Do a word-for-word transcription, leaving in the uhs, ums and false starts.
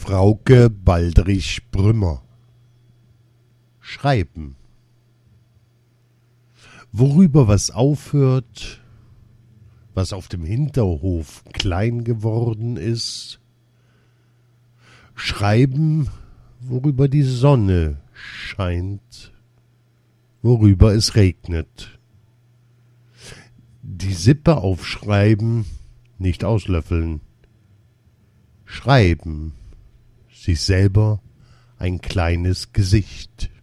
Frauke Baldrich-Brümmer. Schreiben. Worüber was aufhört, was auf dem Hinterhof klein geworden ist. Schreiben, worüber die Sonne scheint, worüber es regnet. Die Sippe aufschreiben, nicht auslöffeln. Schreiben, sich selber ein kleines Gesicht.